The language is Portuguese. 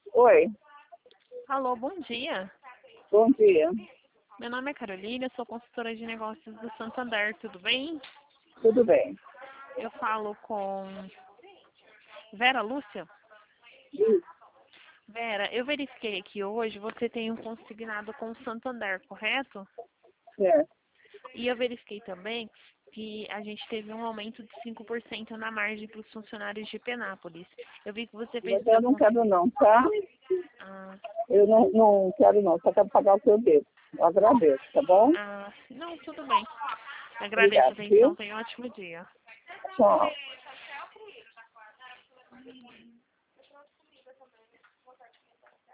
Oi, Alô, bom dia. bom dia. Meu nome é Carolina, sou consultora de negócios do Santander, tudo bem? Tudo bem? Eu falo com Vera Lúcia. Isso, Vera, eu verifiquei aqui hoje, você tem um consignado com o Santander, correto? certo. E eu verifiquei também que a gente teve um aumento de 5% na margem para os funcionários de Penápolis. Eu vi que você fez Mas o seu eu não quero não, tá? Ah, Eu não quero não, só quero pagar o que eu devo. Eu agradeço, tá bom? não, tudo bem. Agradeço a Obrigado, atenção, viu? tenha um ótimo dia. Tchau.